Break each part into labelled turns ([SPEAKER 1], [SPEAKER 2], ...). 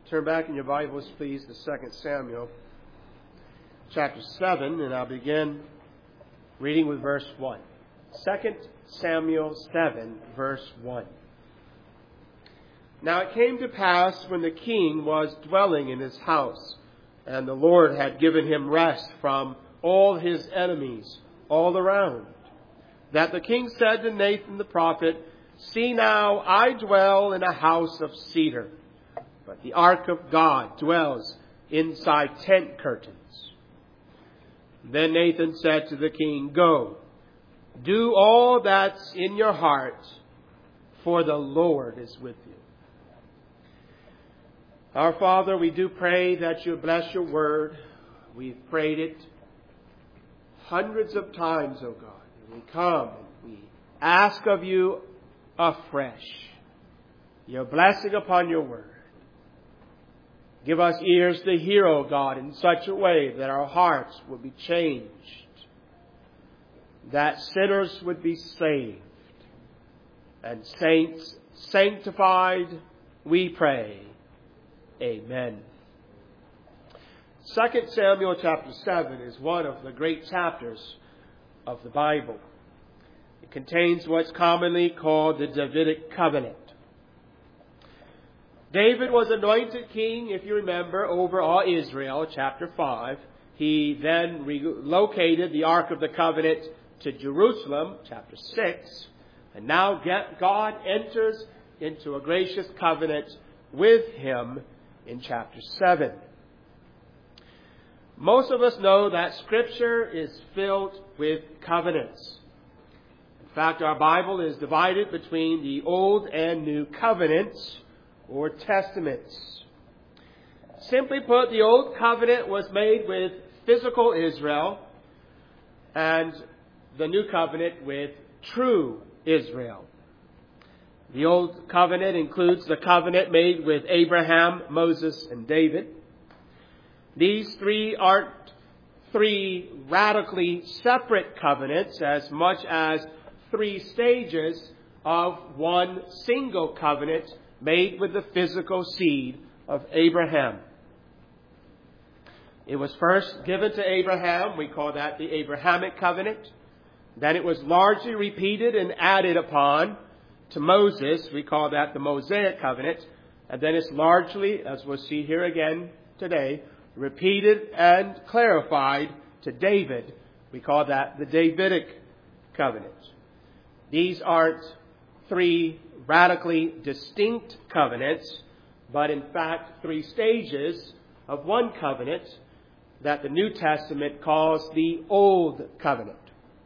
[SPEAKER 1] Turn back in your Bibles, please, to 2 Samuel chapter 7, and I'll begin reading with verse 1. 2 Samuel 7, verse 1. Now it came to pass when the king was dwelling in his house, and the Lord had given him rest from all his enemies all around, that the king said to Nathan the prophet, "See now, I dwell in a house of cedar, but the ark of God dwells inside tent curtains." Then Nathan said to the king, "Go, do all that's in your heart, for the Lord is with you." Our Father, we do pray that you bless your word. We've prayed it hundreds of times, O God. And we come and we ask of you afresh your blessing upon your word. Give us ears to hear, O God, in such a way that our hearts would be changed, that sinners would be saved, and saints sanctified, we pray. Amen. 2 Samuel chapter 7 is one of the great chapters of the Bible. It contains what's commonly called the Davidic covenant. David was anointed king, if you remember, over all Israel, chapter 5. He then relocated the Ark of the Covenant to Jerusalem, chapter 6. And now God enters into a gracious covenant with him in chapter 7. Most of us know that Scripture is filled with covenants. In fact, our Bible is divided between the Old and New Covenants, or Testaments. Simply put, the Old Covenant was made with physical Israel, and the New Covenant with true Israel. The Old Covenant includes the covenant made with Abraham, Moses, and David. These three aren't three radically separate covenants as much as three stages of one single covenant made with the physical seed of Abraham. It was first given to Abraham. We call that the Abrahamic covenant. Then it was largely repeated and added upon to Moses. We call that the Mosaic covenant. And then it's largely, as we'll see here again today, repeated and clarified to David. We call that the Davidic covenant. These aren't three radically distinct covenants, but in fact three stages of one covenant that the New Testament calls the Old Covenant.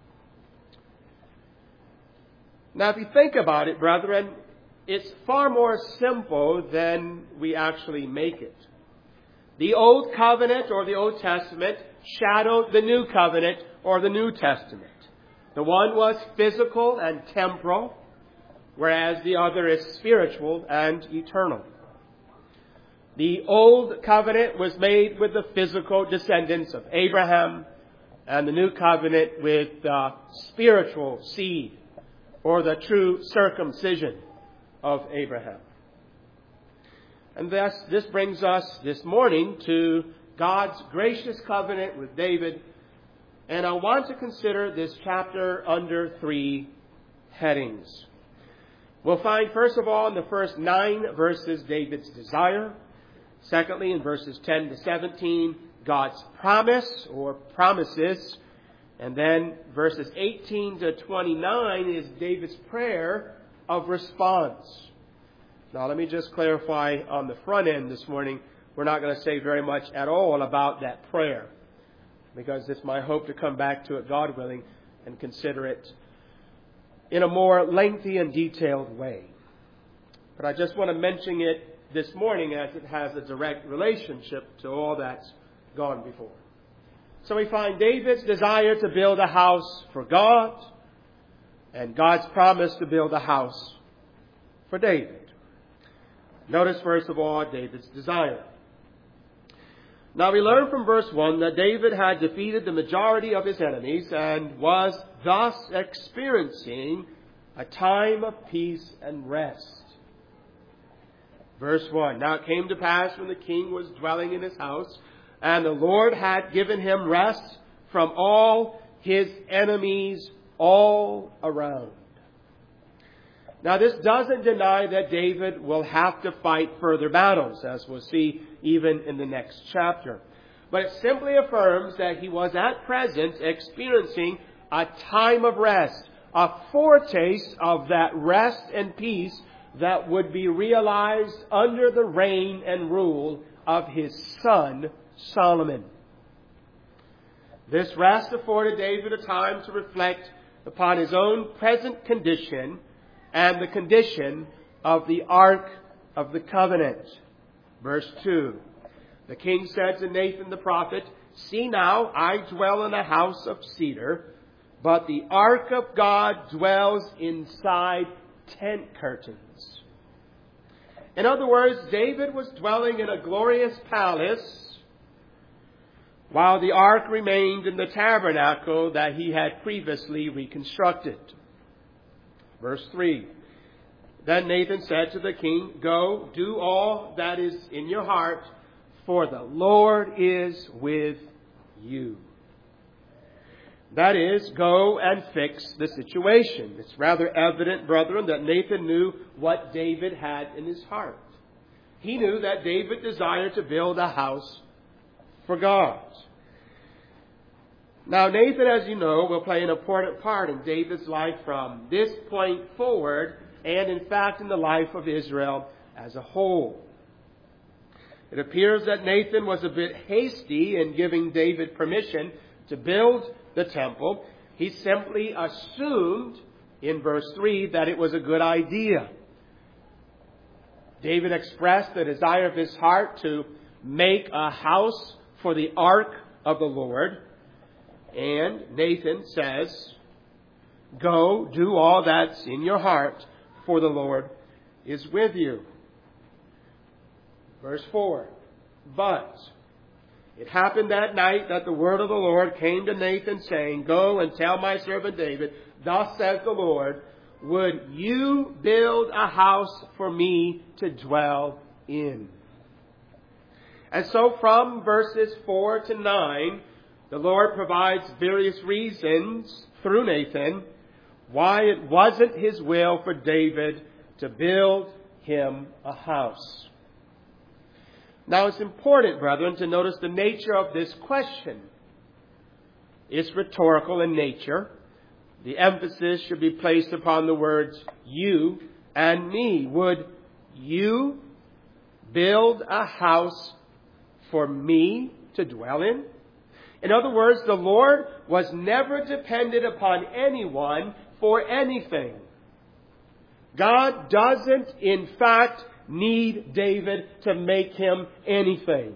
[SPEAKER 1] Now, if you think about it, brethren, it's far more simple than we actually make it. The Old Covenant, or the Old Testament, shadowed the New Covenant, or the New Testament. The one was physical and temporal, whereas the other is spiritual and eternal. The Old Covenant was made with the physical descendants of Abraham, and the New Covenant with the spiritual seed, or the true circumcision of Abraham. And thus, this brings us this morning to God's gracious covenant with David. And I want to consider this chapter under three headings. We'll find, first of all, in the first 9 verses, David's desire. Secondly, in verses 10 to 17, God's promise or promises. And then verses 18 to 29 is David's prayer of response. Now, let me just clarify on the front end this morning, we're not going to say very much at all about that prayer, because it's my hope to come back to it, God willing, and consider it in a more lengthy and detailed way. But I just want to mention it this morning as it has a direct relationship to all that's gone before. So we find David's desire to build a house for God, and God's promise to build a house for David. Notice, first of all, David's desire. Now we learn from verse 1 that David had defeated the majority of his enemies and was thus experiencing a time of peace and rest. Verse 1, Now it came to pass when the king was dwelling in his house, and the Lord had given him rest from all his enemies all around. Now this doesn't deny that David will have to fight further battles, as we'll see even in the next chapter. But it simply affirms that he was at present experiencing a time of rest, a foretaste of that rest and peace that would be realized under the reign and rule of his son, Solomon. This rest afforded David a time to reflect upon his own present condition and the condition of the Ark of the Covenant. Verse 2, The king said to Nathan the prophet, See now, I dwell in a house of cedar, but the Ark of God dwells inside tent curtains. In other words, David was dwelling in a glorious palace, while the ark remained in the tabernacle that he had previously reconstructed. Verse 3, Then Nathan said to the king, Go, do all that is in your heart, for the Lord is with you. That is, go and fix the situation. It's rather evident, brethren, that Nathan knew what David had in his heart. He knew that David desired to build a house for God. Now, Nathan, as you know, will play an important part in David's life from this point forward, and in fact in the life of Israel as a whole. It appears that Nathan was a bit hasty in giving David permission to build the temple. He simply assumed in verse 3 that it was a good idea. David expressed the desire of his heart to make a house for the ark of the Lord. And Nathan says, Go, do all that's in your heart, for the Lord is with you. Verse 4, But it happened that night that the word of the Lord came to Nathan, saying, Go and tell my servant David, Thus says the Lord, Would you build a house for me to dwell in? And so from verses 4 to 9, the Lord provides various reasons through Nathan why it wasn't his will for David to build him a house. Now it's important, brethren, to notice the nature of this question. It's rhetorical in nature. The emphasis should be placed upon the words you and me. Would you build a house for me to dwell in? In other words, the Lord was never dependent upon anyone for anything. God doesn't, in fact, need David to make him anything.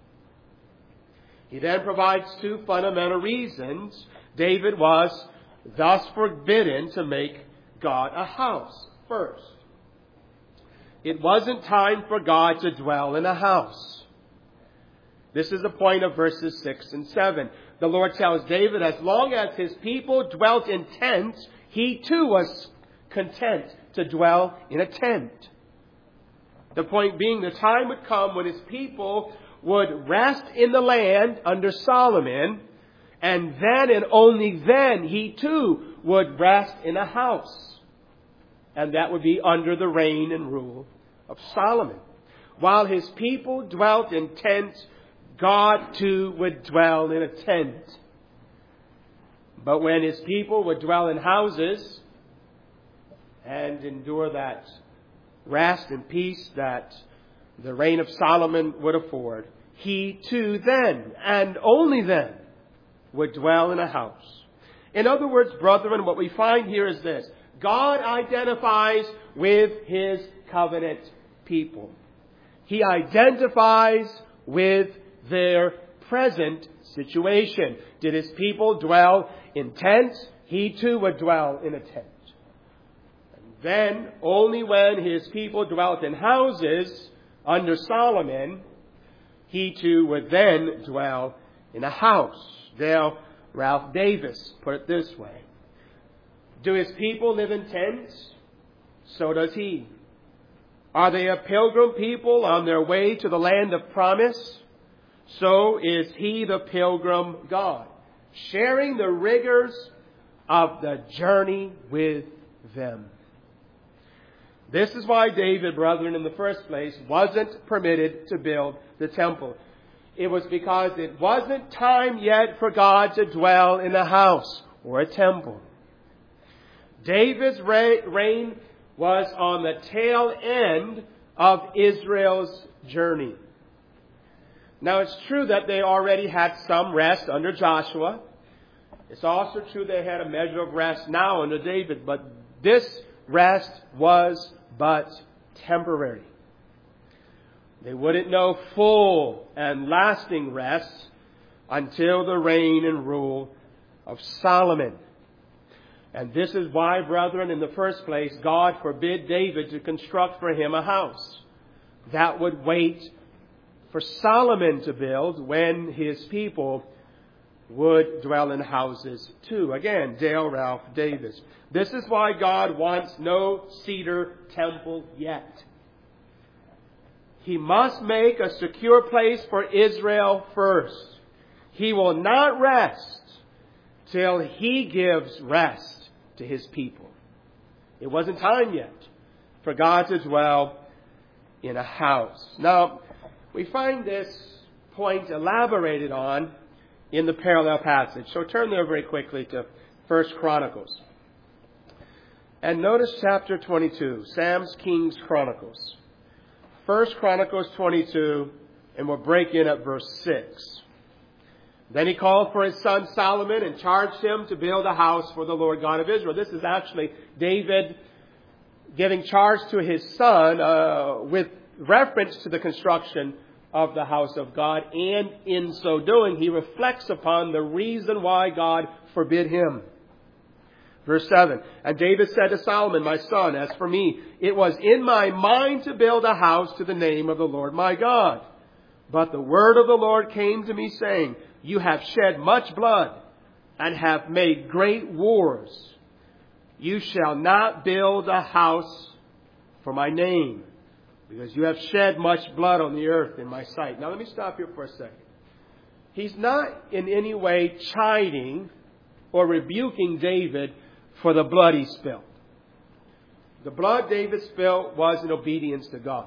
[SPEAKER 1] He then provides two fundamental reasons David was thus forbidden to make God a house. First, it wasn't time for God to dwell in a house. This is the point of verses 6 and 7. The Lord tells David, as long as his people dwelt in tents, he too was content to dwell in a tent. The point being, the time would come when his people would rest in the land under Solomon, and then and only then he too would rest in a house. And that would be under the reign and rule of Solomon. While his people dwelt in tents, God too would dwell in a tent. But when his people would dwell in houses and endure that rest and peace that the reign of Solomon would afford, he too then, and only then, would dwell in a house. In other words, brethren, what we find here is this. God identifies with his covenant people. He identifies with their present situation. Did his people dwell in tents? He too would dwell in a tent. And then, only when his people dwelt in houses under Solomon, he too would then dwell in a house. Now, Ralph Davis put it this way. Do his people live in tents? So does he. Are they a pilgrim people on their way to the land of promise? So is He the pilgrim God, sharing the rigors of the journey with them. This is why David, brethren, in the first place, wasn't permitted to build the temple. It was because it wasn't time yet for God to dwell in a house or a temple. David's reign was on the tail end of Israel's journey. Now, it's true that they already had some rest under Joshua. It's also true they had a measure of rest now under David, but this rest was but temporary. They wouldn't know full and lasting rest until the reign and rule of Solomon. And this is why, brethren, in the first place, God forbid David to construct for him a house. That would wait for Solomon to build when his people would dwell in houses too. Again, Dale Ralph Davis. This is why God wants no cedar temple yet. He must make a secure place for Israel first. He will not rest till He gives rest to His people. It wasn't time yet for God to dwell in a house. Now, we find this point elaborated on in the parallel passage. So turn there very quickly to 1 Chronicles. And notice chapter 22, Sam's King's Chronicles. 1 Chronicles 22, and we'll break in at verse 6. Then he called for his son Solomon and charged him to build a house for the Lord God of Israel. This is actually David giving charge to his son with reference to the construction of the house of God. And in so doing, he reflects upon the reason why God forbid him. Verse 7, and David said to Solomon, my son, as for me, it was in my mind to build a house to the name of the Lord my God. But the word of the Lord came to me, saying, you have shed much blood and have made great wars. You shall not build a house for my name, because you have shed much blood on the earth in my sight. Now let me stop here for a second. He's not in any way chiding or rebuking David for the blood he spilled. The blood David spilled was in obedience to God.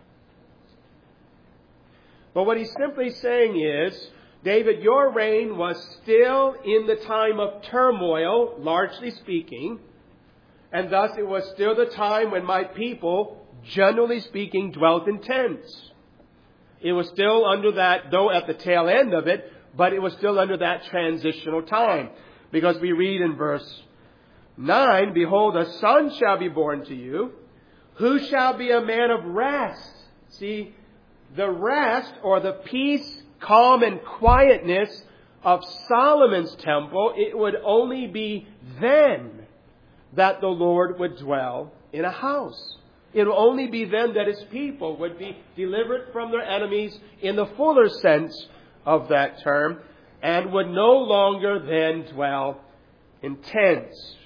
[SPEAKER 1] But what he's simply saying is, David, your reign was still in the time of turmoil, largely speaking, and thus it was still the time when my people, generally speaking, dwelt in tents. It was still under that, though at the tail end of it, but it was still under that transitional time. Because we read in verse 9, behold, a son shall be born to you, who shall be a man of rest. See, the rest or the peace, calm, and quietness of Solomon's temple, it would only be then that the Lord would dwell in a house. It will only be then that His people would be delivered from their enemies in the fuller sense of that term, and would no longer then dwell in tents.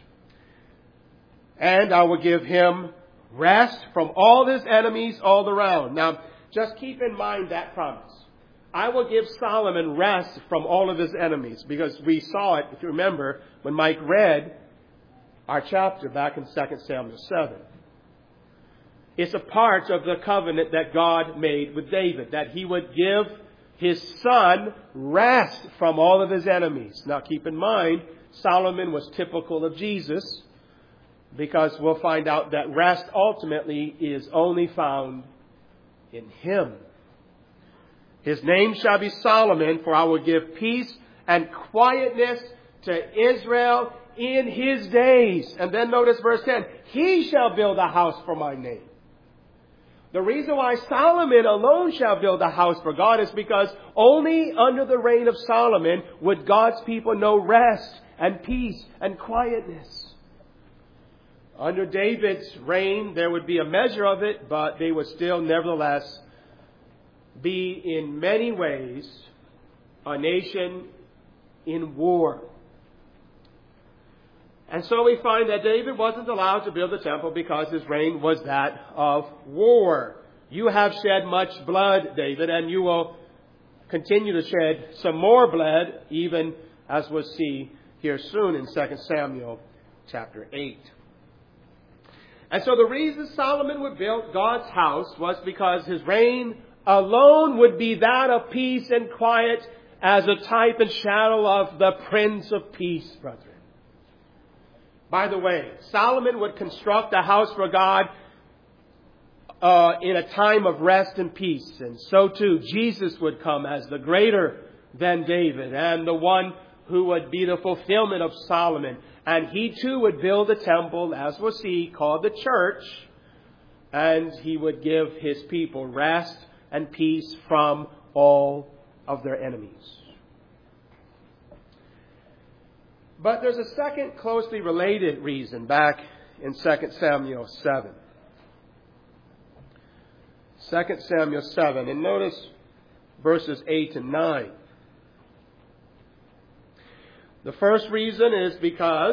[SPEAKER 1] And I will give him rest from all his enemies all around. Now, just keep in mind that promise. I will give Solomon rest from all of his enemies, because we saw it, if you remember, when Mike read our chapter back in 2 Samuel 7. It's a part of the covenant that God made with David, that He would give his son rest from all of his enemies. Now keep in mind, Solomon was typical of Jesus, because we'll find out that rest ultimately is only found in Him. His name shall be Solomon, for I will give peace and quietness to Israel in his days. And then notice verse 10. He shall build a house for my name. The reason why Solomon alone shall build a house for God is because only under the reign of Solomon would God's people know rest and peace and quietness. Under David's reign, there would be a measure of it, but they would still nevertheless be in many ways a nation in war. And so we find that David wasn't allowed to build the temple because his reign was that of war. You have shed much blood, David, and you will continue to shed some more blood, even as we'll see here soon in 2 Samuel chapter 8. And so the reason Solomon would build God's house was because his reign alone would be that of peace and quiet, as a type and shadow of the Prince of Peace, brethren. By the way, Solomon would construct a house for God in a time of rest and peace. And so too, Jesus would come as the greater than David and the one who would be the fulfillment of Solomon. And he too would build a temple, as we'll see, called the church. And he would give his people rest and peace from all of their enemies. But there's a second closely related reason back in 2 Samuel 7. 2 Samuel 7. And notice verses 8 and 9. The first reason is because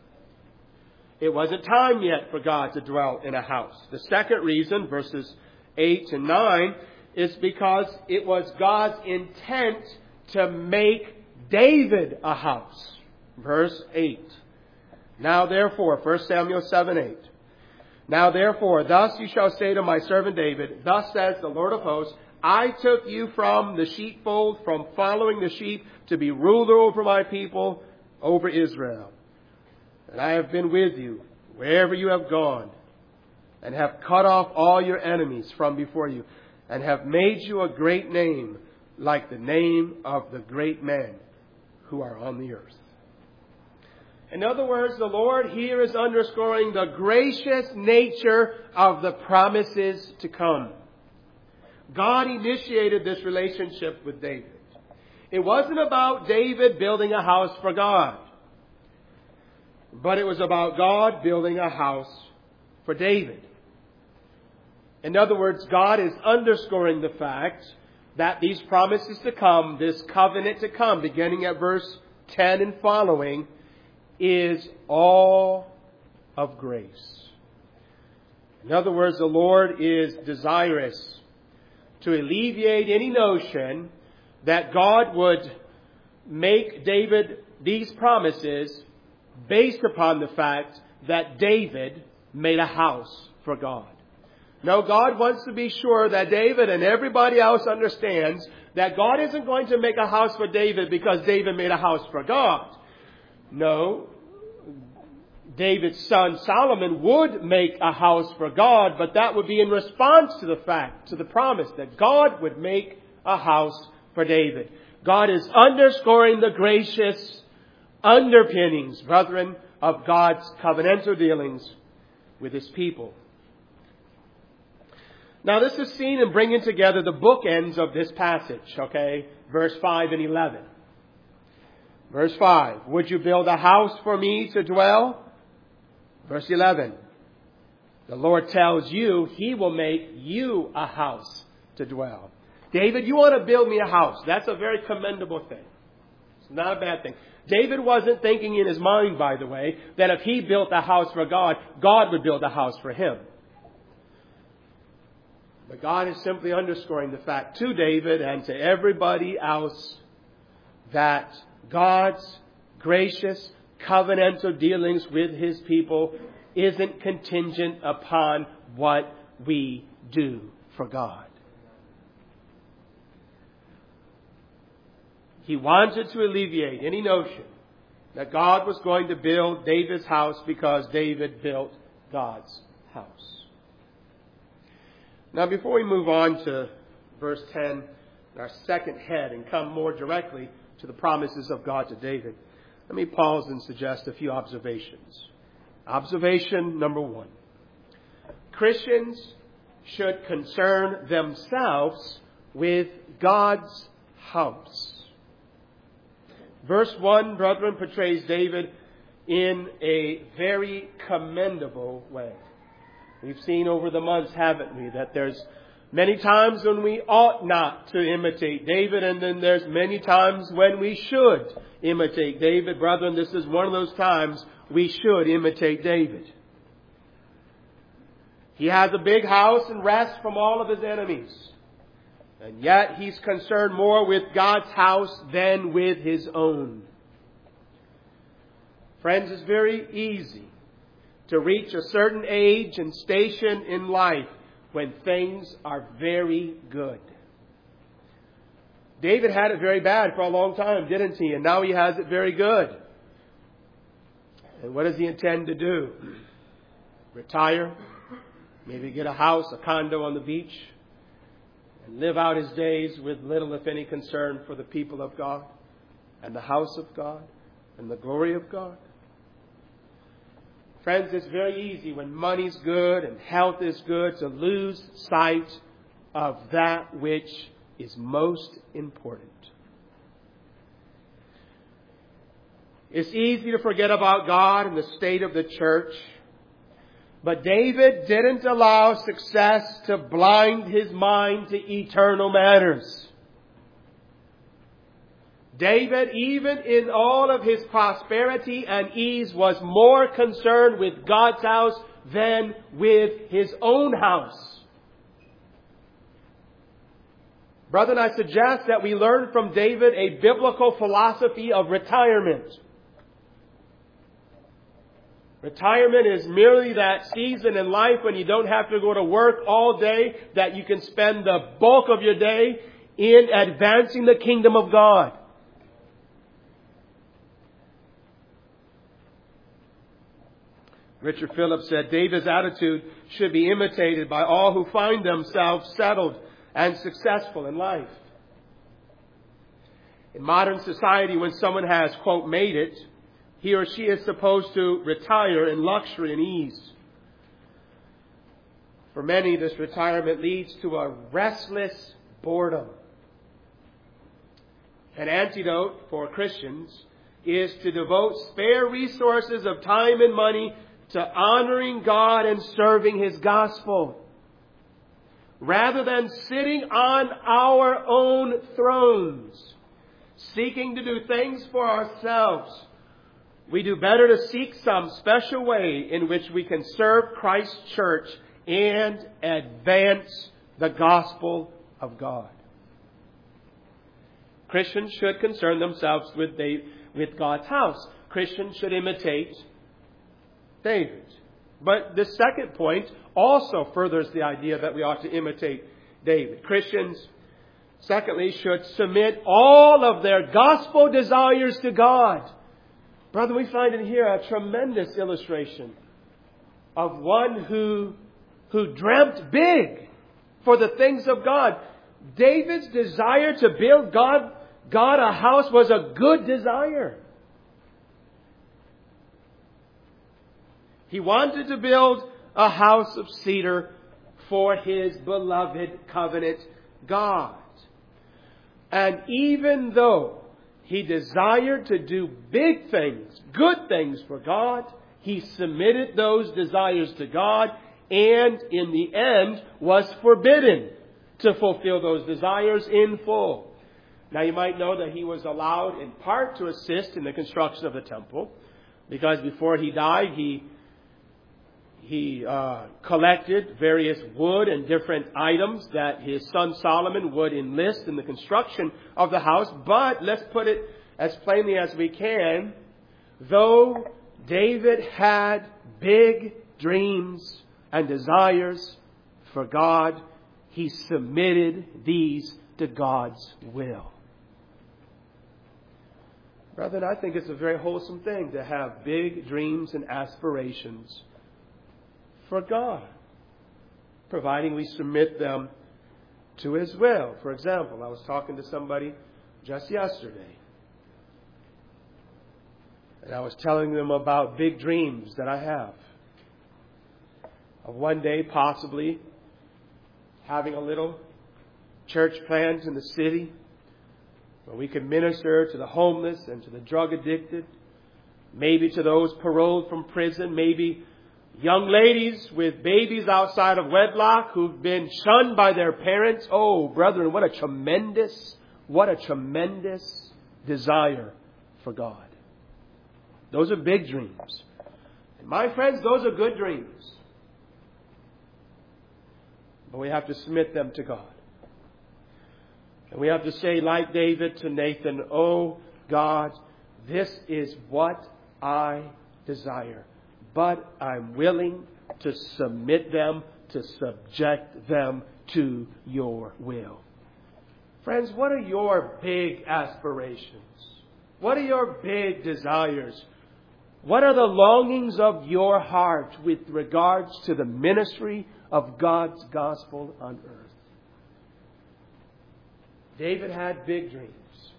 [SPEAKER 1] it wasn't time yet for God to dwell in a house. The second reason, verses 8 and 9, is because it was God's intent to make David a house. Verse 8. Now therefore, 1 Samuel 7:8. Now therefore, thus you shall say to my servant David, thus says the Lord of hosts, I took you from the sheepfold, from following the sheep, to be ruler over my people, over Israel. And I have been with you wherever you have gone, and have cut off all your enemies from before you, and have made you a great name, like the name of the great men who are on the earth. In other words, the Lord here is underscoring the gracious nature of the promises to come. God initiated this relationship with David. It wasn't about David building a house for God, but it was about God building a house for David. In other words, God is underscoring the fact that these promises to come, this covenant to come, beginning at verse 10 and following, is all of grace. In other words, the Lord is desirous to alleviate any notion that God would make David these promises based upon the fact that David made a house for God. No, God wants to be sure that David and everybody else understands that God isn't going to make a house for David because David made a house for God. No, David's son Solomon would make a house for God, but that would be in response to the fact, to the promise that God would make a house for David. God is underscoring the gracious underpinnings, brethren, of God's covenantal dealings with His people. Now this is seen in bringing together the bookends of this passage, okay? Verse 5 and 11. Verse 5, would you build a house for me to dwell? Verse 11, the Lord tells you He will make you a house to dwell. David, you want to build me a house. That's a very commendable thing. It's not a bad thing. David wasn't thinking in his mind, by the way, that if he built a house for God, God would build a house for him. But God is simply underscoring the fact to David and to everybody else that God's gracious covenantal dealings with His people isn't contingent upon what we do for God. He wanted to alleviate any notion that God was going to build David's house because David built God's house. Now, before we move on to verse 10, our second head, and come more directly to the promises of God to David, let me pause and suggest a few observations. Observation number 1. Christians should concern themselves with God's house. Verse 1, brethren, portrays David in a very commendable way. We've seen over the months, haven't we, that there's many times when we ought not to imitate David, and then there's many times when we should imitate David. Brethren, this is one of those times we should imitate David. He has a big house and rests from all of his enemies. And yet he's concerned more with God's house than with his own. Friends, it's very easy to reach a certain age and station in life when things are very good. David had it very bad for a long time, didn't he? And now he has it very good. And what does he intend to do? Retire? Maybe get a house, a condo on the beach, and live out his days with little, if any, concern for the people of God and the house of God and the glory of God? Friends, it's very easy when money's good and health is good to lose sight of that which is most important. It's easy to forget about God and the state of the church. But David didn't allow success to blind his mind to eternal matters. David, even in all of his prosperity and ease, was more concerned with God's house than with his own house. Brethren, I suggest that we learn from David a biblical philosophy of retirement. Retirement is merely that season in life when you don't have to go to work all day, that you can spend the bulk of your day in advancing the kingdom of God. Richard Phillips said, David's attitude should be imitated by all who find themselves settled and successful in life. In modern society, when someone has, quote, made it, he or she is supposed to retire in luxury and ease. For many, this retirement leads to a restless boredom. An antidote for Christians is to devote spare resources of time and money to honoring God and serving His gospel. Rather than sitting on our own thrones, seeking to do things for ourselves, we do better to seek some special way in which we can serve Christ's church and advance the gospel of God. Christians should concern themselves with God's house. Christians should imitate David. But the second point also furthers the idea that we ought to imitate David. Christians, secondly, should submit all of their gospel desires to God. Brother, we find in here a tremendous illustration of one who dreamt big for the things of God. David's desire to build God a house was a good desire. He wanted to build a house of cedar for his beloved covenant God. And even though he desired to do big things, good things for God, he submitted those desires to God and in the end was forbidden to fulfill those desires in full. Now you might know that he was allowed in part to assist in the construction of the temple, because before he died he collected various wood and different items that his son Solomon would enlist in the construction of the house. But let's put it as plainly as we can, though David had big dreams and desires for God, he submitted these to God's will. Brethren, I think it's a very wholesome thing to have big dreams and aspirations for God, providing we submit them to His will. For example, I was talking to somebody just yesterday, and I was telling them about big dreams that I have of one day possibly having a little church plant in the city where we could minister to the homeless and to the drug addicted, maybe to those paroled from prison, maybe young ladies with babies outside of wedlock who've been shunned by their parents. Oh, brethren, what a tremendous desire for God. Those are big dreams. And my friends, those are good dreams. But we have to submit them to God. And we have to say, like David to Nathan, "Oh God, this is what I desire. But I'm willing to submit them, to subject them to your will." Friends, what are your big aspirations? What are your big desires? What are the longings of your heart with regards to the ministry of God's gospel on earth? David had big dreams.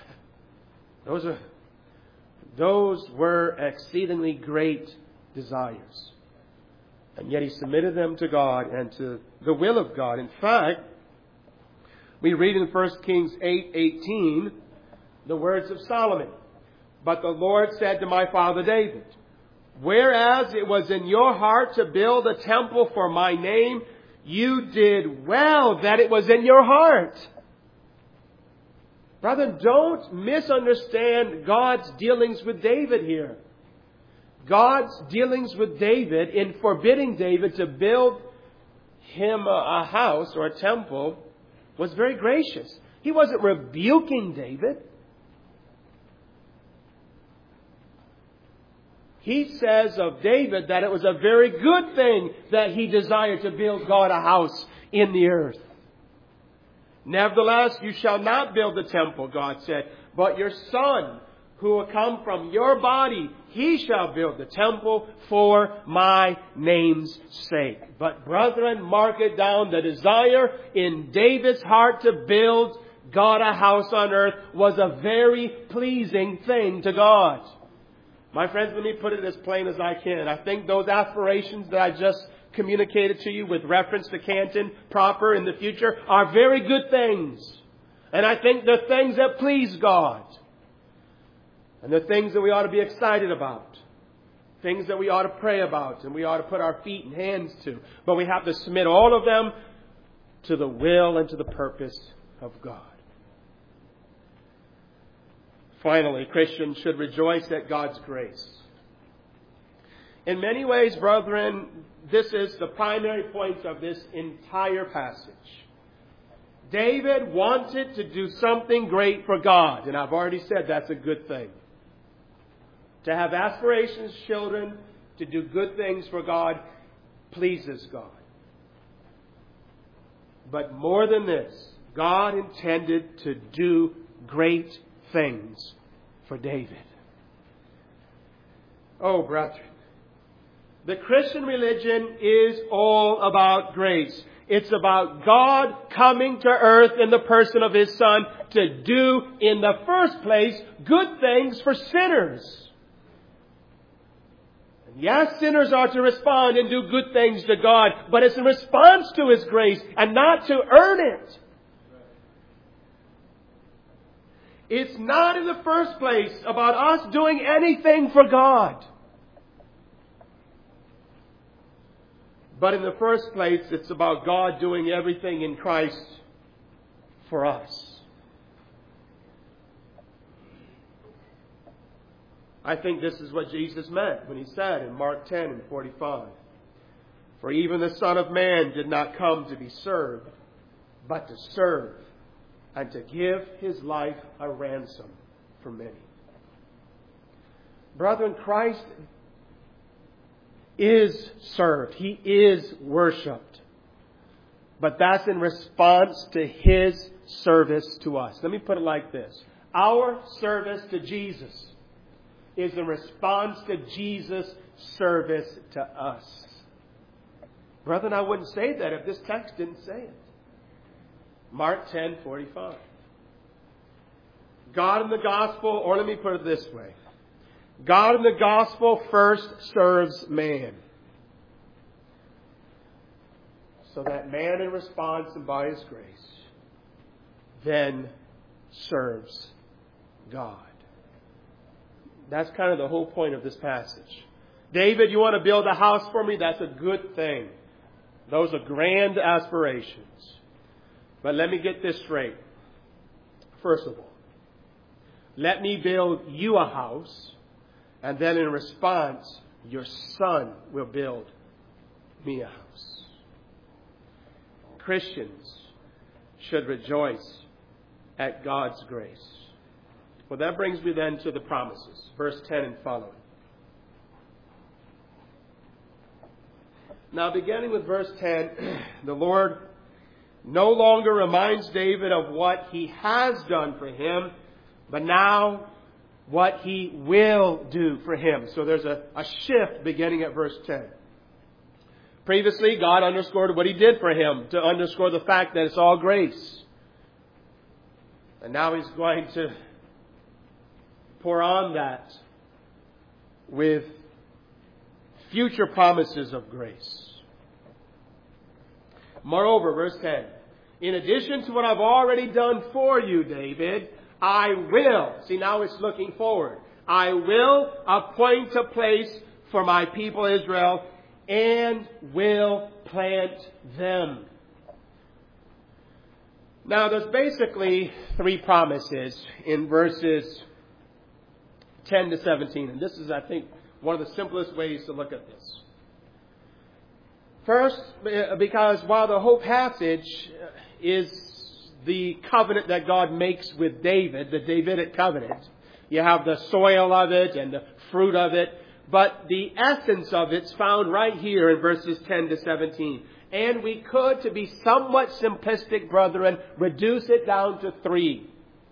[SPEAKER 1] Those were exceedingly great desires. And yet he submitted them to God and to the will of God. In fact, we read in 1 Kings 8:18 the words of Solomon. "But the Lord said to my father David, whereas it was in your heart to build a temple for my name, you did well that it was in your heart." Brother, don't misunderstand God's dealings with David here. God's dealings with David in forbidding David to build him a house or a temple was very gracious. He wasn't rebuking David. He says of David that it was a very good thing that he desired to build God a house in the earth. "Nevertheless, you shall not build the temple," God said, "but your son, who will come from your body, he shall build the temple for my name's sake." But brethren, mark it down, the desire in David's heart to build God a house on earth was a very pleasing thing to God. My friends, let me put it as plain as I can. I think those aspirations that I just communicated to you with reference to Canton proper in the future are very good things. And I think they're things that please God. And they're things that we ought to be excited about. Things that we ought to pray about and we ought to put our feet and hands to. But we have to submit all of them to the will and to the purpose of God. Finally, Christians should rejoice at God's grace. In many ways, brethren, this is the primary point of this entire passage. David wanted to do something great for God, and I've already said that's a good thing. To have aspirations, children, to do good things for God pleases God. But more than this, God intended to do great things for David. Oh, brethren, the Christian religion is all about grace. It's about God coming to earth in the person of His Son to do, in the first place, good things for sinners. And yes, sinners are to respond and do good things to God, but it's in response to His grace and not to earn it. It's not in the first place about us doing anything for God. But in the first place, it's about God doing everything in Christ for us. I think this is what Jesus meant when He said in Mark 10:45, "For even the Son of Man did not come to be served, but to serve, and to give His life a ransom for many." Brethren, Christ is served. He is worshipped. But that's in response to His service to us. Let me put it like this. Our service to Jesus is in response to Jesus' service to us. Brethren, I wouldn't say that if this text didn't say it. Mark 10:45. God in the gospel, or let me put it this way. God in the gospel first serves man. So that man in response and by His grace then serves God. That's kind of the whole point of this passage. David, you want to build a house for me? That's a good thing. Those are grand aspirations. But let me get this straight. First of all, let me build you a house, and then in response, your son will build me a house. Christians should rejoice at God's grace. Well, that brings me then to the promises. Verse 10 and following. Now, beginning with verse 10, the Lord no longer reminds David of what he has done for him, but now what he will do for him. So there's a shift beginning at verse 10. Previously, God underscored what he did for him to underscore the fact that it's all grace. And now he's going to pour on that with future promises of grace. Moreover, verse 10, in addition to what I've already done for you, David, I will, see now it's looking forward, I will appoint a place for my people Israel and will plant them. Now there's basically three promises in verses 10 to 17. And this is, I think, one of the simplest ways to look at this. First, because while the whole passage is the covenant that God makes with David, the Davidic covenant, you have the soil of it and the fruit of it, but the essence of it's found right here in verses 10 to 17. And we could, to be somewhat simplistic, brethren, reduce it down to three.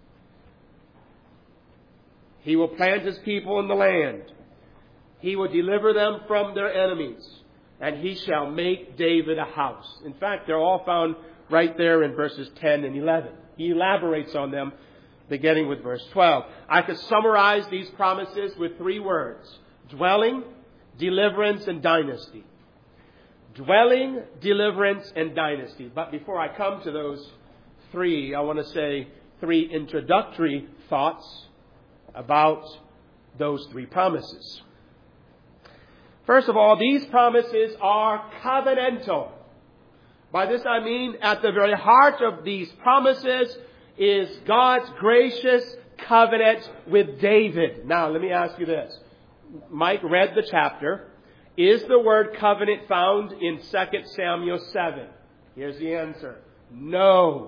[SPEAKER 1] He will plant his people in the land. He will deliver them from their enemies. And he shall make David a house. In fact, they're all found right there in verses 10 and 11. He elaborates on them beginning with verse 12. I could summarize these promises with three words: dwelling, deliverance, and dynasty. Dwelling, deliverance, and dynasty. But before I come to those three, I want to say three introductory thoughts about those three promises. First of all, these promises are covenantal. By this I mean at the very heart of these promises is God's gracious covenant with David. Now, let me ask you this. Mike read the chapter. Is the word covenant found in 2 Samuel 7? Here's the answer. No.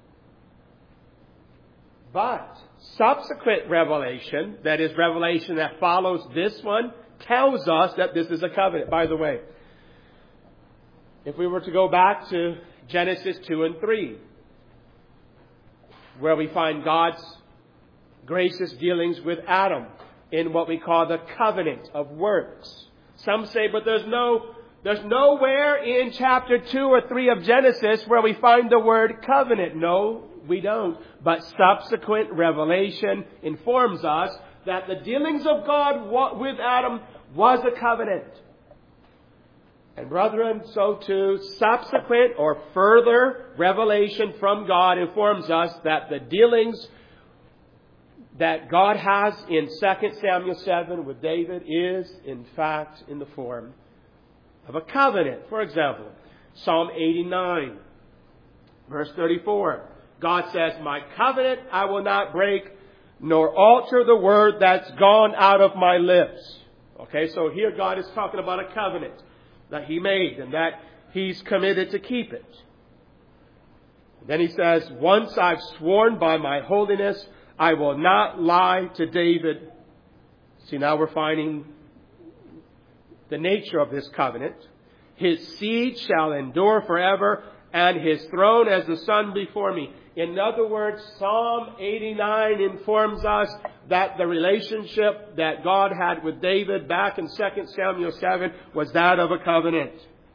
[SPEAKER 1] But subsequent revelation, that is revelation that follows this one, tells us that this is a covenant. By the way, if we were to go back to Genesis 2 and 3, where we find God's gracious dealings with Adam in what we call the covenant of works. Some say, but there's nowhere in chapter 2 or 3 of Genesis where we find the word covenant. No, we don't. But subsequent revelation informs us that the dealings of God with Adam was a covenant. And brethren, so too, subsequent or further revelation from God informs us that the dealings that God has in 2 Samuel 7 with David is, in fact, in the form of a covenant. For example, Psalm 89, verse 34. God says, my covenant I will not break, nor alter the word that's gone out of my lips. Okay, so here God is talking about a covenant that he made and that he's committed to keep it. Then he says, once I've sworn by my holiness, I will not lie to David. See, now we're finding the nature of this covenant. His seed shall endure forever, and his throne as the sun before me. In other words, Psalm 89 informs us that the relationship that God had with David back in 2 Samuel 7 was that of a covenant.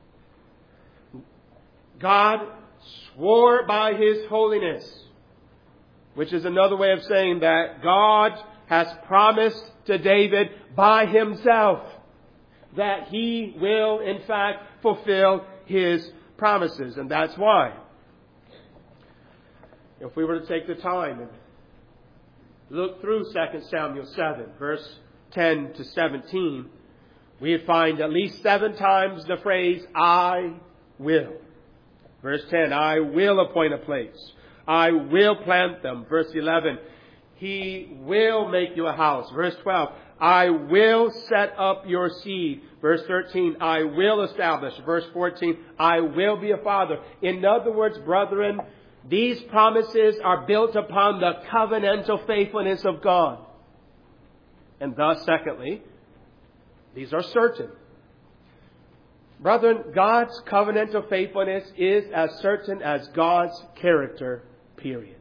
[SPEAKER 1] God swore by his holiness, which is another way of saying that God has promised to David by himself that he will, in fact, fulfill his promises. And that's why, if we were to take the time and look through 2 Samuel 7, verse 10 to 17, we'd find at least 7 times the phrase, I will. Verse 10, I will appoint a place. I will plant them. Verse 11, He will make you a house. Verse 12, I will set up your seed. Verse 13, I will establish. Verse 14, I will be a father. In other words, brethren, these promises are built upon the covenantal faithfulness of God. And thus, secondly, these are certain. Brethren, God's covenantal faithfulness is as certain as God's character, period.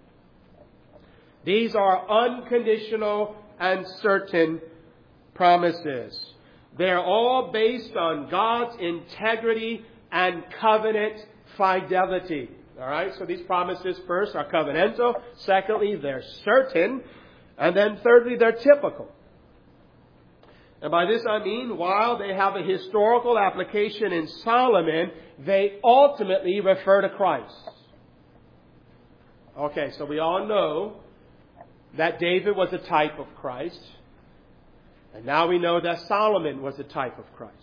[SPEAKER 1] These are unconditional and certain promises. They're all based on God's integrity and covenant fidelity. All right, so these promises first are covenantal. Secondly, they're certain. And then thirdly, they're typical. And by this I mean, while they have a historical application in Solomon, they ultimately refer to Christ. Okay, so we all know that David was a type of Christ. And now we know that Solomon was a type of Christ.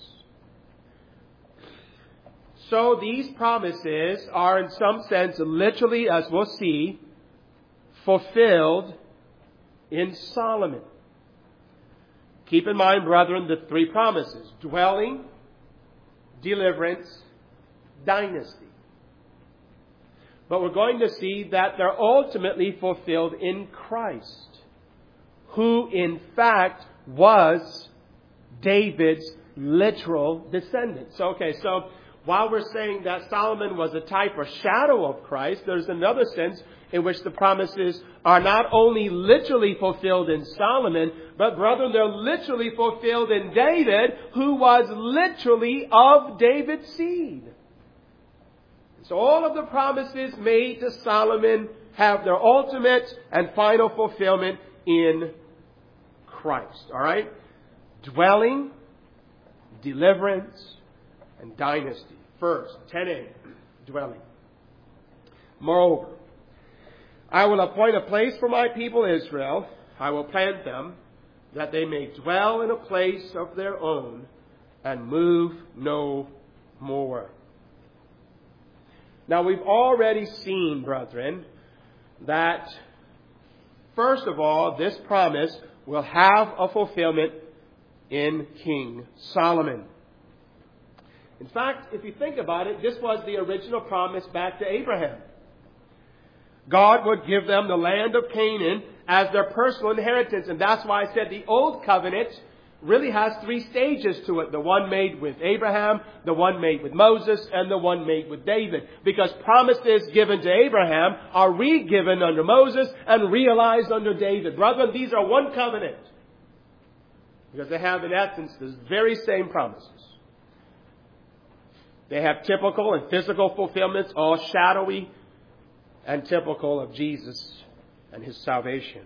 [SPEAKER 1] So these promises are in some sense literally, as we'll see, fulfilled in Solomon. Keep in mind, brethren, the three promises: dwelling, deliverance, dynasty. But we're going to see that they're ultimately fulfilled in Christ, who in fact was David's literal descendant. So while we're saying that Solomon was a type or shadow of Christ, there's another sense in which the promises are not only literally fulfilled in Solomon, but brethren, they're literally fulfilled in David, who was literally of David's seed. So all of the promises made to Solomon have their ultimate and final fulfillment in Christ. All right? Dwelling, deliverance, and dynasty. First, 10a, dwelling. Moreover, I will appoint a place for my people Israel. I will plant them, that they may dwell in a place of their own and move no more. Now, we've already seen, brethren, that first of all, this promise will have a fulfillment in King Solomon. In fact, if you think about it, this was the original promise back to Abraham. God would give them the land of Canaan as their personal inheritance. And that's why I said the Old Covenant really has three stages to it. The one made with Abraham, the one made with Moses, and the one made with David. Because promises given to Abraham are re-given under Moses and realized under David. Brethren, these are one covenant. Because they have, in essence, the very same promises. They have typical and physical fulfillments, all shadowy and typical of Jesus and His salvation.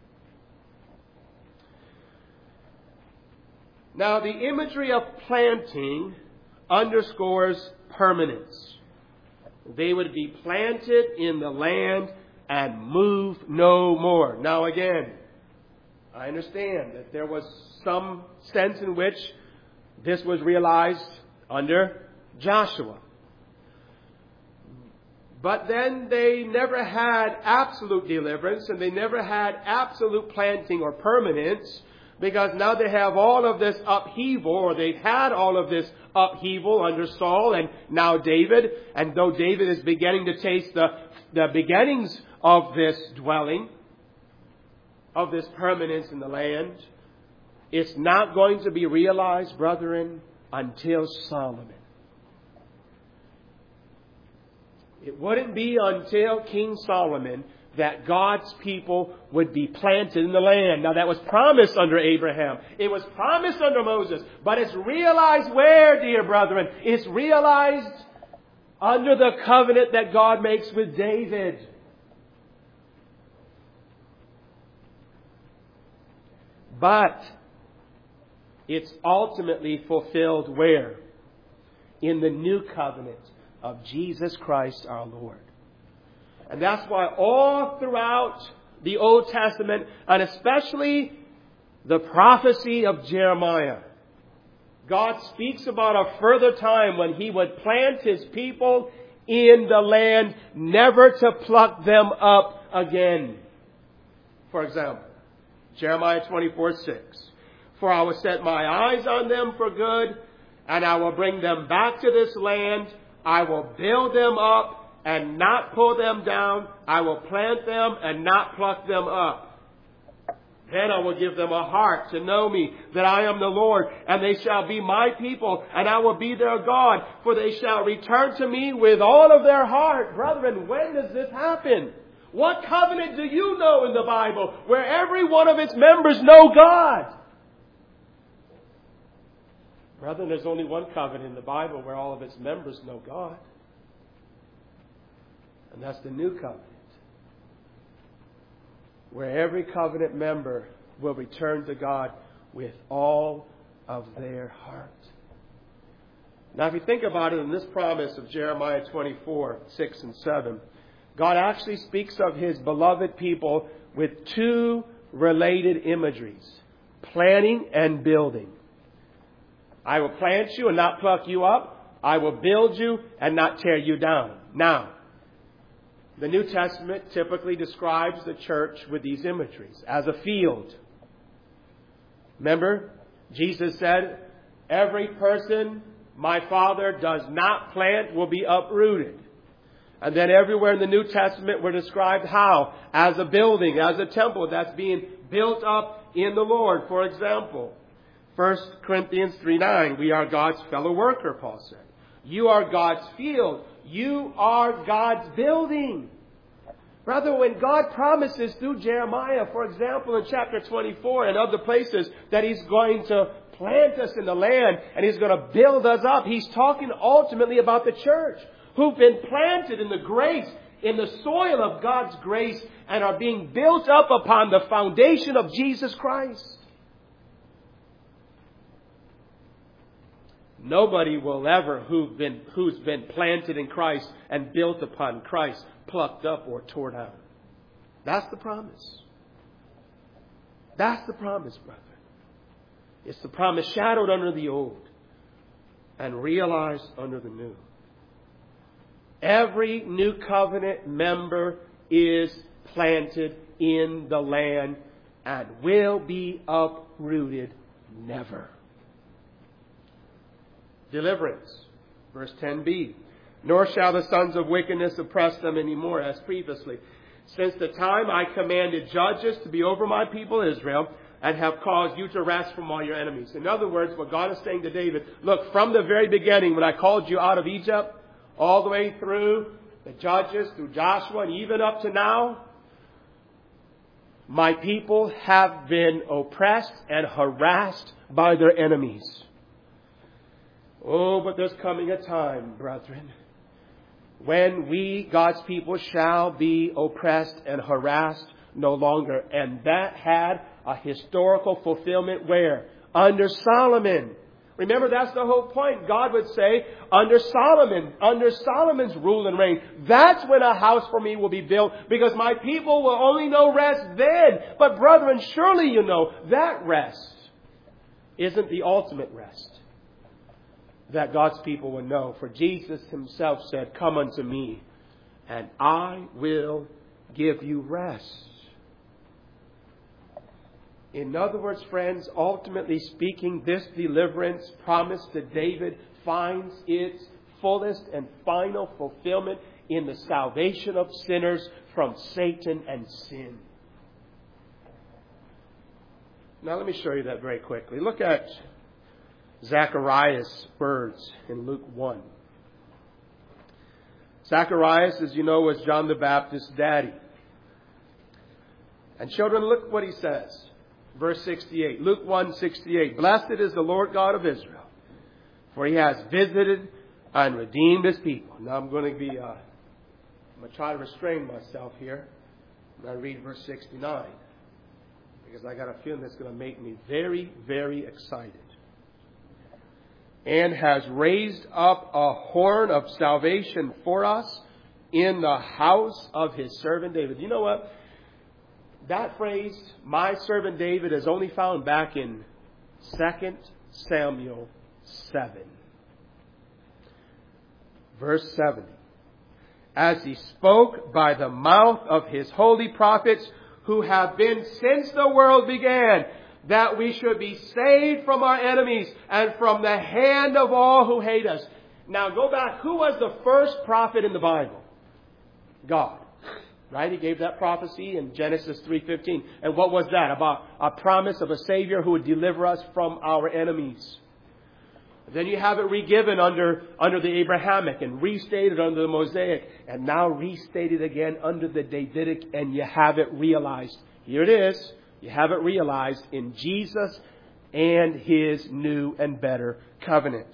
[SPEAKER 1] Now, the imagery of planting underscores permanence. They would be planted in the land and move no more. Now, again, I understand that there was some sense in which this was realized under Joshua. But then they never had absolute deliverance, and they never had absolute planting or permanence, because now they have all of this upheaval, or they've had all of this upheaval under Saul and now David. And though David is beginning to taste the beginnings of this dwelling, of this permanence in the land, it's not going to be realized, brethren, until Solomon. It wouldn't be until King Solomon that God's people would be planted in the land. Now, that was promised under Abraham. It was promised under Moses. But it's realized where, dear brethren? It's realized under the covenant that God makes with David. But it's ultimately fulfilled where? In the new covenant of Jesus Christ our Lord. And that's why all throughout the Old Testament, and especially the prophecy of Jeremiah, God speaks about a further time when He would plant His people in the land, never to pluck them up again. For example, Jeremiah 24:6. For I will set my eyes on them for good, and I will bring them back to this land. I will build them up and not pull them down. I will plant them and not pluck them up. Then I will give them a heart to know me, that I am the Lord, and they shall be my people, and I will be their God, for they shall return to me with all of their heart. Brethren, when does this happen? What covenant do you know in the Bible where every one of its members know God? Brethren, there's only one covenant in the Bible where all of its members know God. And that's the new covenant, where every covenant member will return to God with all of their heart. Now, if you think about it, in this promise of Jeremiah 24:6 and 7, God actually speaks of His beloved people with two related imageries: planting and building. I will plant you and not pluck you up. I will build you and not tear you down. Now, the New Testament typically describes the church with these imageries as a field. Remember, Jesus said, every person my Father does not plant will be uprooted. And then everywhere in the New Testament we're described how? As a building, as a temple that's being built up in the Lord. For example, 1 Corinthians 3:9, we are God's fellow worker, Paul said. You are God's field. You are God's building. Brother, when God promises through Jeremiah, for example, in chapter 24 and other places, that He's going to plant us in the land and He's going to build us up, He's talking ultimately about the church, who've been planted in the grace, in the soil of God's grace, and are being built up upon the foundation of Jesus Christ. Nobody will ever who's been planted in Christ and built upon Christ, plucked up or torn down. That's the promise. That's the promise, brother. It's the promise shadowed under the old and realized under the new. Every new covenant member is planted in the land and will be uprooted never. Deliverance. Verse 10b. Nor shall the sons of wickedness oppress them anymore as previously. Since the time I commanded judges to be over my people Israel and have caused you to rest from all your enemies. In other words, what God is saying to David, look, from the very beginning when I called you out of Egypt, all the way through the judges, through Joshua, and even up to now, my people have been oppressed and harassed by their enemies. Oh, but there's coming a time, brethren, when we, God's people, shall be oppressed and harassed no longer. And that had a historical fulfillment where? Under Solomon. Remember, that's the whole point. God would say, under Solomon's rule and reign, that's when a house for me will be built, because my people will only know rest then. But brethren, surely you know that rest isn't the ultimate rest that God's people will know. For Jesus Himself said, come unto me, and I will give you rest. In other words, friends, ultimately speaking, this deliverance promised to David finds its fullest and final fulfillment in the salvation of sinners from Satan and sin. Now let me show you that very quickly. Look at Zacharias' words in Luke 1. Zacharias, as you know, was John the Baptist's daddy. And children, look what he says. Verse 68. Luke 1:68. Blessed is the Lord God of Israel, for He has visited and redeemed His people. Now I'm going to try to restrain myself here when I read verse 69, because I got a feeling that's going to make me very, very excited. And has raised up a horn of salvation for us in the house of His servant David. You know what? That phrase, my servant David, is only found back in 2 Samuel 7. Verse 70. As He spoke by the mouth of His holy prophets, who have been since the world began, that we should be saved from our enemies and from the hand of all who hate us. Now go back. Who was the first prophet in the Bible? God. Right? He gave that prophecy in Genesis 3:15. And what was that? About a promise of a Savior who would deliver us from our enemies. Then you have it re-given under the Abrahamic and restated under the Mosaic and now restated again under the Davidic, and you have it realized. Here it is. You have it realized in Jesus and His new and better covenant.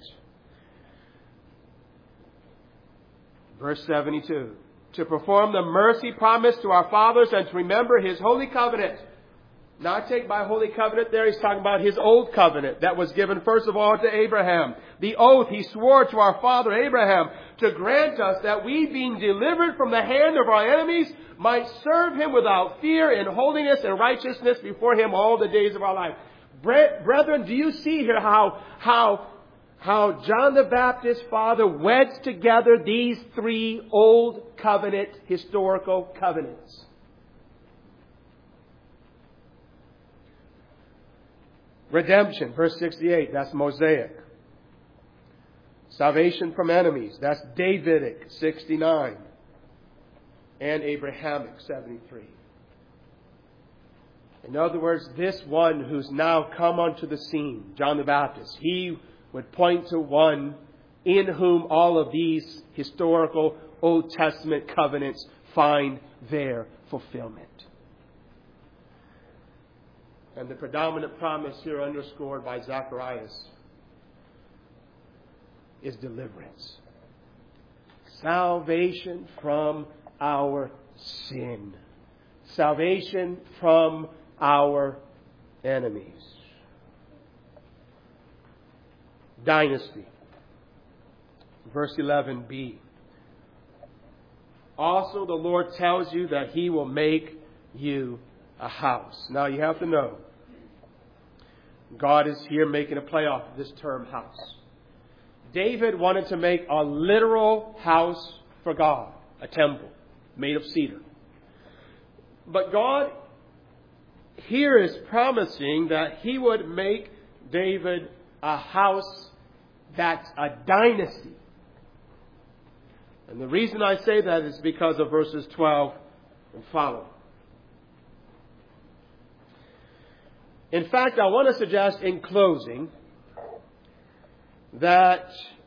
[SPEAKER 1] Verse 72. To perform the mercy promised to our fathers and to remember His holy covenant. Now I take by holy covenant there, he's talking about His old covenant that was given first of all to Abraham. The oath He swore to our father Abraham to grant us that we, being delivered from the hand of our enemies, might serve Him without fear in holiness and righteousness before Him all the days of our life. Brethren, do you see here how John the Baptist's father weds together these three old covenant, historical covenants? Redemption, verse 68, that's Mosaic. Salvation from enemies, that's Davidic, 69. And Abrahamic, 73. In other words, this one who's now come onto the scene, John the Baptist, he would point to one in whom all of these historical Old Testament covenants find their fulfillment. And the predominant promise here underscored by Zacharias is deliverance. Salvation from our sin. Salvation from our enemies. Dynasty. Verse 11b. Also the Lord tells you that He will make you a house. Now you have to know, God is here making a play off of this term house. David wanted to make a literal house for God, a temple made of cedar. But God here is promising that He would make David a house that's a dynasty. And the reason I say that is because of verses 12 and following. In fact, I want to suggest in closing that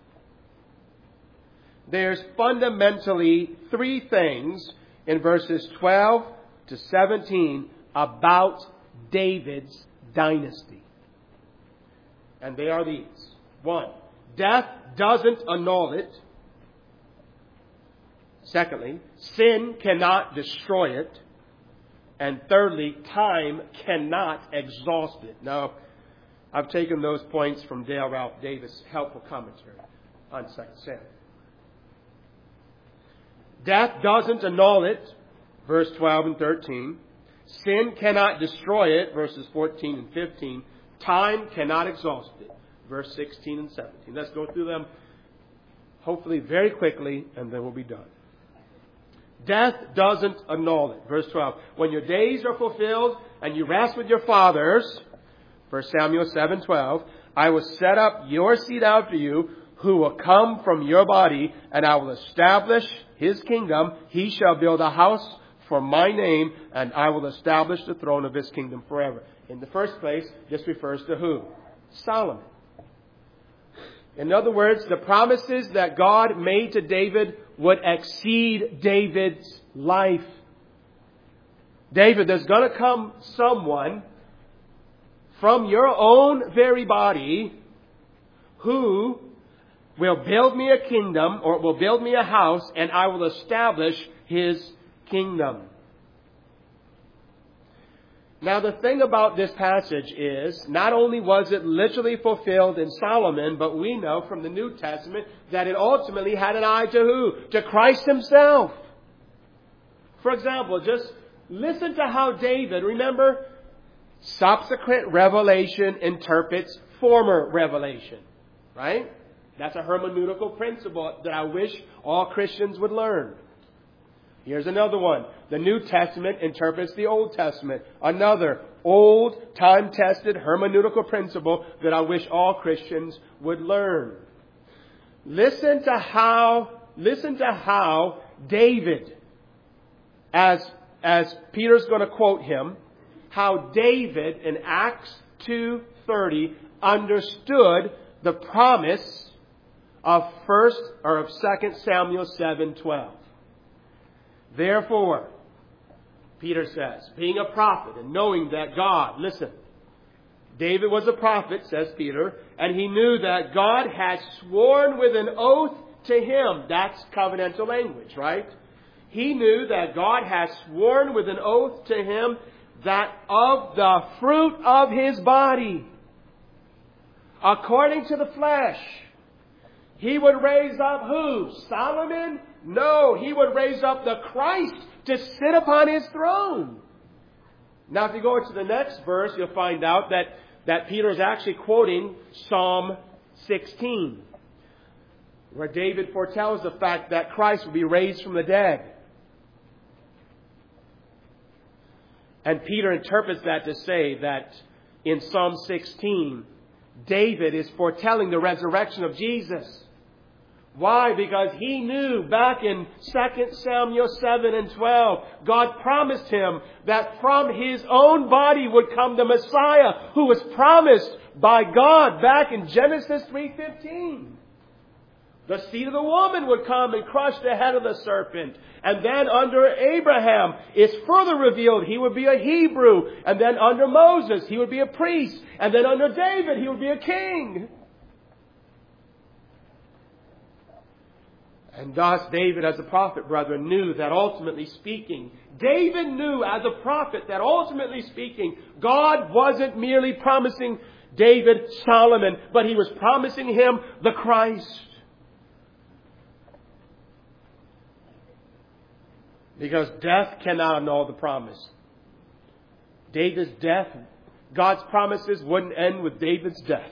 [SPEAKER 1] there's fundamentally three things in verses 12 to 17 about David's dynasty. And they are these. 1, death doesn't annul it. Secondly, sin cannot destroy it. And thirdly, time cannot exhaust it. Now, I've taken those points from Dale Ralph Davis' helpful commentary on 2 Samuel. Death doesn't annul it, verse 12 and 13. Sin cannot destroy it, verses 14 and 15. Time cannot exhaust it, verse 16 and 17. Let's go through them, hopefully very quickly, and then we'll be done. Death doesn't annul it. Verse 12. When your days are fulfilled and you rest with your fathers, 1 Samuel 7:12, I will set up your seed after you, who will come from your body, and I will establish His kingdom. He shall build a house for my name, and I will establish the throne of His kingdom forever. In the first place, this refers to who? Solomon. In other words, the promises that God made to David would exceed David's life. David, there's going to come someone from your own very body who will build me a kingdom, or will build me a house, and I will establish His kingdom. Now, the thing about this passage is, not only was it literally fulfilled in Solomon, but we know from the New Testament that it ultimately had an eye to who? To Christ Himself. For example, just listen to how David, remember, subsequent revelation interprets former revelation. Right? That's a hermeneutical principle that I wish all Christians would learn. Here's another one. The New Testament interprets the Old Testament. Another old, time-tested hermeneutical principle that I wish all Christians would learn. Listen to how David, as Peter's going to quote him, how David in Acts 2:30 understood the promise of 2 Samuel 7:12. Therefore, Peter says, being a prophet and knowing that God, listen, David was a prophet, says Peter, and he knew that God had sworn with an oath to him. That's covenantal language, right? He knew that God had sworn with an oath to him that of the fruit of his body, according to the flesh, he would raise up who? Solomon? No, he would raise up the Christ to sit upon his throne. Now, if you go into the next verse, you'll find out that Peter is actually quoting Psalm 16, where David foretells the fact that Christ will be raised from the dead. And Peter interprets that to say that in Psalm 16, David is foretelling the resurrection of Jesus. Why? Because he knew back in 2 Samuel 7:12, God promised him that from his own body would come the Messiah who was promised by God back in Genesis 3:15. The seed of the woman would come and crush the head of the serpent. And then under Abraham, it's further revealed he would be a Hebrew. And then under Moses, he would be a priest. And then under David, he would be a king. And thus David as a prophet, brethren, knew that ultimately speaking, David knew as a prophet that ultimately speaking, God wasn't merely promising David Solomon, but he was promising him the Christ. Because death cannot annul the promise. David's death, God's promises wouldn't end with David's death.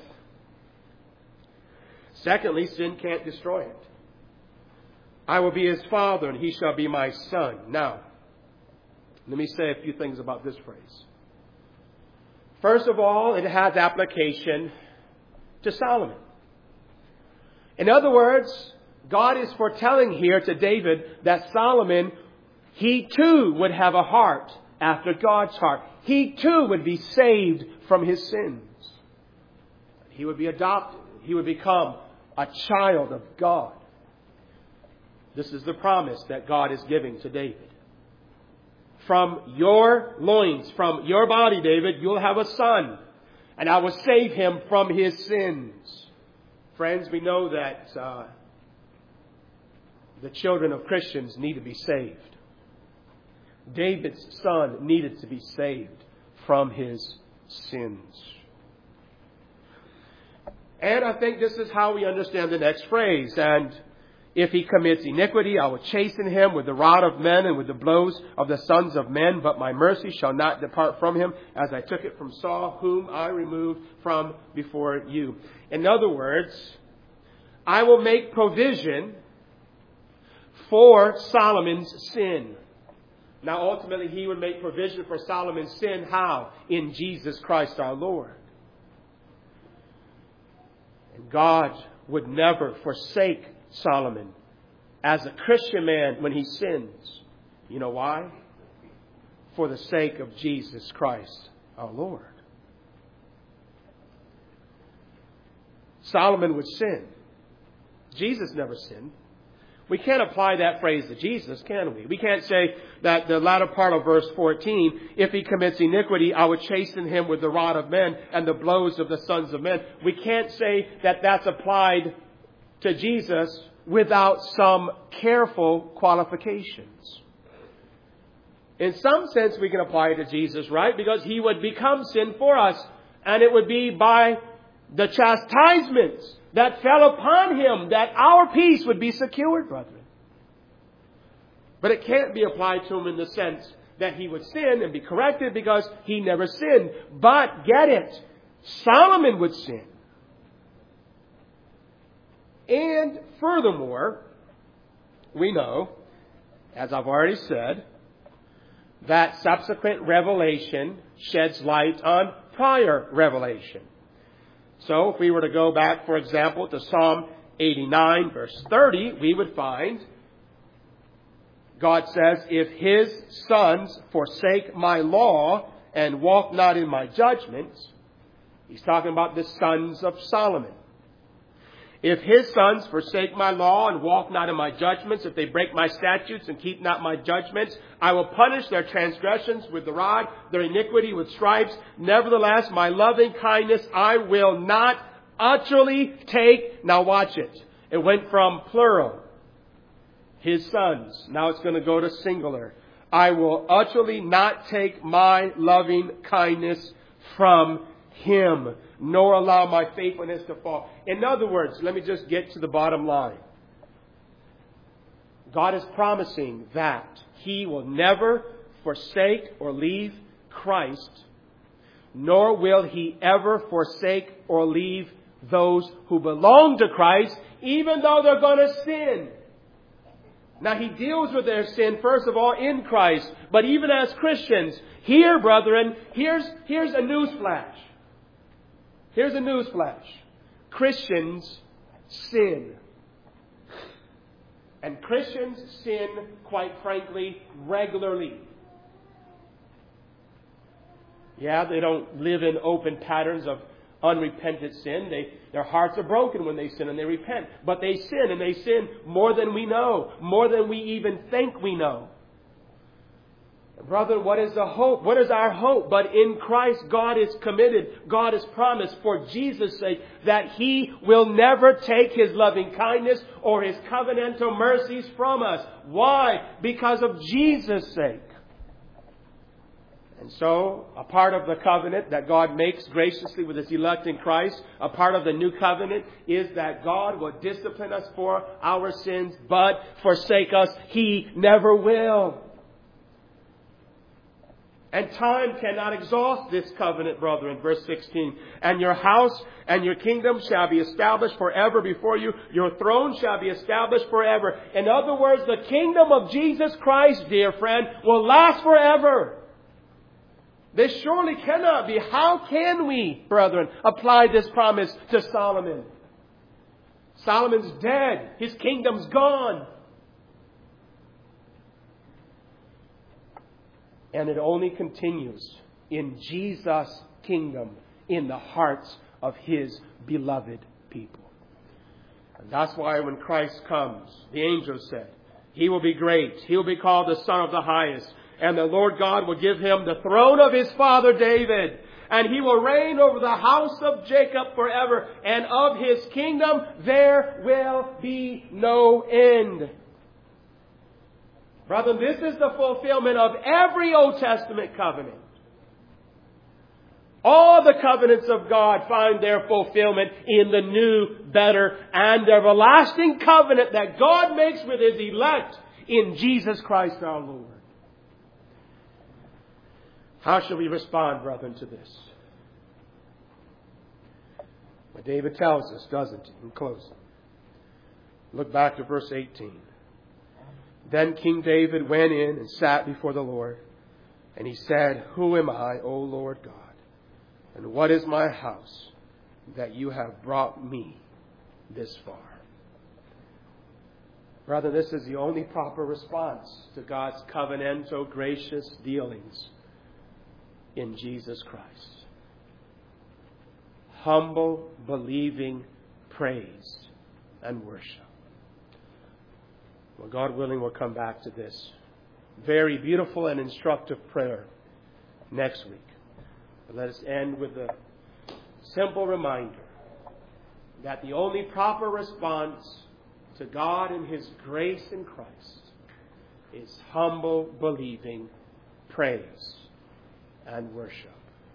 [SPEAKER 1] Secondly, sin can't destroy it. I will be his father and he shall be my son. Now, let me say a few things about this phrase. First of all, it has application to Solomon. In other words, God is foretelling here to David that Solomon, he too would have a heart after God's heart. He too would be saved from his sins. He would be adopted. He would become a child of God. This is the promise that God is giving to David. From your loins, from your body, David, you'll have a son, and I will save him from his sins. Friends, we know that the children of Christians need to be saved. David's son needed to be saved from his sins. And I think this is how we understand the next phrase. And if he commits iniquity, I will chasten him with the rod of men and with the blows of the sons of men. But my mercy shall not depart from him, as I took it from Saul, whom I removed from before you. In other words, I will make provision for Solomon's sin. Now, ultimately, he would make provision for Solomon's sin. How? In Jesus Christ our Lord. And God would never forsake Solomon as a Christian man when he sins. You know why? For the sake of Jesus Christ our Lord. Solomon would sin. Jesus never sinned. We can't apply that phrase to Jesus, can we? We can't say that the latter part of verse 14, if he commits iniquity, I would chasten him with the rod of men and the blows of the sons of men. We can't say that that's applied to Jesus without some careful qualifications. In some sense, we can apply it to Jesus, right? Because he would become sin for us, and it would be by the chastisements that fell upon him that our peace would be secured, brethren. But it can't be applied to him in the sense that he would sin and be corrected, because he never sinned. But, get it, Solomon would sin. And furthermore, we know as I've already said, that subsequent revelation sheds light on prior revelation. So if we were to go back, for example, to Psalm 89, verse 30, we would find God says, if His sons forsake my law and walk not in my judgments, He's talking about the sons of Solomon. If His sons forsake my law and walk not in my judgments, if they break my statutes and keep not my judgments, I will punish their transgressions with the rod, their iniquity with stripes. Nevertheless, my loving kindness I will not utterly take. Now watch it. It went from plural, His sons. Now it's going to go to singular. I will utterly not take my loving kindness from Him, nor allow my faithfulness to fall. In other words, let me just get to the bottom line. God is promising that He will never forsake or leave Christ, nor will He ever forsake or leave those who belong to Christ, even though they're going to sin. Now, He deals with their sin, first of all, in Christ. But even as Christians, here, brethren, here's a newsflash. Here's a newsflash. Christians sin. And Christians sin, quite frankly, regularly. Yeah, they don't live in open patterns of unrepented sin. Their hearts are broken when they sin and they repent. But they sin, and they sin more than we know, more than we even think we know. Brother, what is the hope? What is our hope? But in Christ, God is committed. God has promised for Jesus' sake that He will never take His loving kindness or His covenantal mercies from us. Why? Because of Jesus' sake. And so, a part of the covenant that God makes graciously with His elect in Christ, a part of the new covenant, is that God will discipline us for our sins, but forsake us He never will. And time cannot exhaust this covenant, brethren. Verse 16. And your house and your kingdom shall be established forever before you. Your throne shall be established forever. In other words, the kingdom of Jesus Christ, dear friend, will last forever. This surely cannot be. How can we, brethren, apply this promise to Solomon? Solomon's dead. His kingdom's gone. And it only continues in Jesus' kingdom, in the hearts of His beloved people. And that's why when Christ comes, the angels said, He will be great. He will be called the Son of the Highest. And the Lord God will give Him the throne of His father David. And He will reign over the house of Jacob forever. And of His kingdom there will be no end. Brother, this is the fulfillment of every Old Testament covenant. All the covenants of God find their fulfillment in the new, better, and everlasting covenant that God makes with His elect in Jesus Christ our Lord. How shall we respond, brethren, to this? Well, David tells us, doesn't he, in closing? Look back to verse 18. Then King David went in and sat before the Lord. And he said, Who am I, O Lord God? And what is my house that you have brought me this far? Brother, this is the only proper response to God's covenantal, gracious dealings in Jesus Christ. Humble, believing praise and worship. Well, God willing, we'll come back to this very beautiful and instructive prayer next week. But let us end with a simple reminder that the only proper response to God and His grace in Christ is humble, believing praise and worship.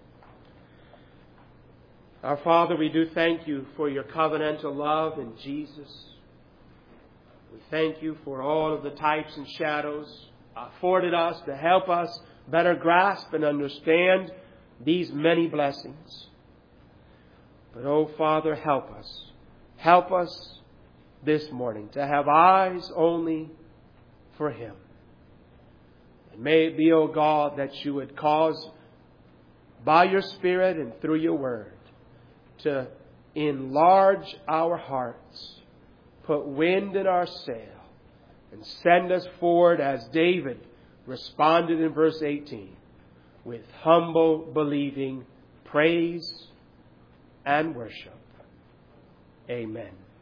[SPEAKER 1] Our Father, we do thank You for Your covenantal love in Jesus. We thank You for all of the types and shadows afforded us to help us better grasp and understand these many blessings. But, oh Father, help us. Help us this morning to have eyes only for Him. May it be, O God, that you would cause by your Spirit and through your word to enlarge our hearts, put wind in our sail, and send us forward as David responded in verse 18, with humble, believing praise and worship. Amen.